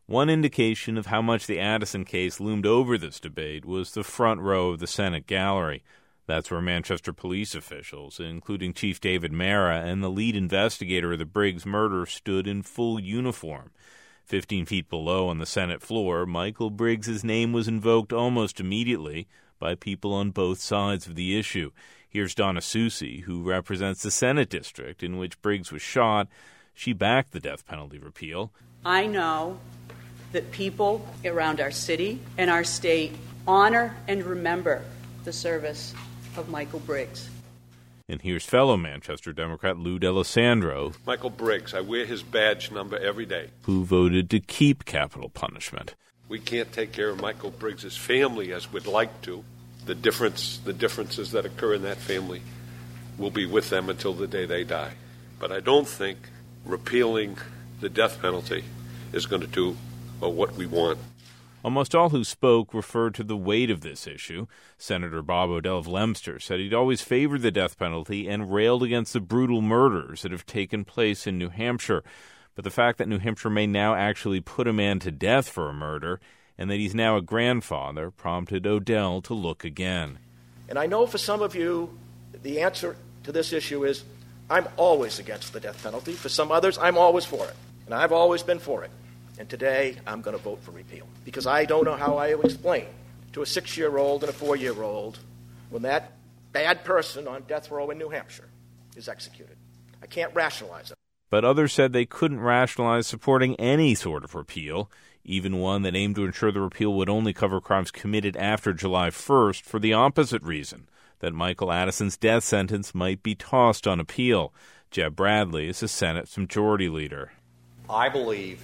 One indication of how much the Addison case loomed over this debate was the front row of the Senate gallery. That's where Manchester police officials, including Chief David Mara and the lead investigator of the Briggs murder, stood in full uniform. 15 feet below on the Senate floor, Michael Briggs' name was invoked almost immediately by people on both sides of the issue. Here's Donna Soucy, who represents the Senate district in which Briggs was shot. She backed the death penalty repeal. I know that people around our city and our state honor and remember the service of Michael Briggs. And here's fellow Manchester Democrat Lou D'Alessandro. Michael Briggs, I wear his badge number every day. Who voted to keep capital punishment. We can't take care of Michael Briggs' family as we'd like to. The differences that occur in that family will be with them until the day they die. But I don't think repealing the death penalty is going to do what we want. Almost all who spoke referred to the weight of this issue. Senator Bob Odell of Leominster said he'd always favored the death penalty and railed against the brutal murders that have taken place in New Hampshire. But the fact that New Hampshire may now actually put a man to death for a murder and that he's now a grandfather prompted Odell to look again. And I know for some of you, the answer to this issue is, I'm always against the death penalty. For some others, I'm always for it. And I've always been for it. And today, I'm going to vote for repeal. Because I don't know how I will explain to a 6-year-old and a 4-year-old when that bad person on death row in New Hampshire is executed. I can't rationalize it. But others said they couldn't rationalize supporting any sort of repeal, even one that aimed to ensure the repeal would only cover crimes committed after July 1st for the opposite reason, that Michael Addison's death sentence might be tossed on appeal. Jeb Bradley is the Senate's majority leader. I believe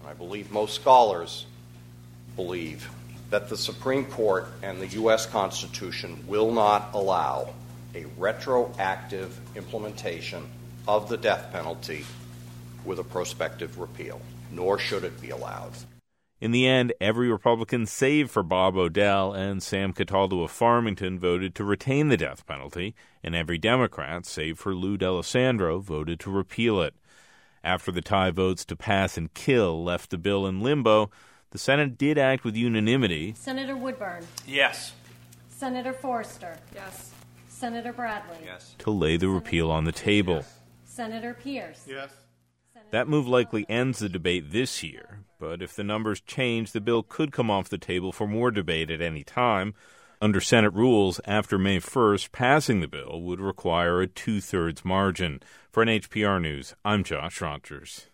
most scholars believe, that the Supreme Court and the U.S. Constitution will not allow a retroactive implementation of the death penalty with a prospective repeal, nor should it be allowed. In the end, every Republican save for Bob Odell and Sam Cataldo of Farmington voted to retain the death penalty, and every Democrat, save for Lou D'Alessandro, voted to repeal it. After the tie votes to pass and kill left the bill in limbo, the Senate did act with unanimity. Senator Woodburn. Yes. Senator Forster. Yes. Senator Bradley. Yes. To lay the repeal on the table. Yes. Senator Pierce. Yes. That move likely ends the debate this year, but if the numbers change, the bill could come off the table for more debate at any time. Under Senate rules, after May 1st, passing the bill would require a 2/3 margin. For NHPR News, I'm Josh Rogers.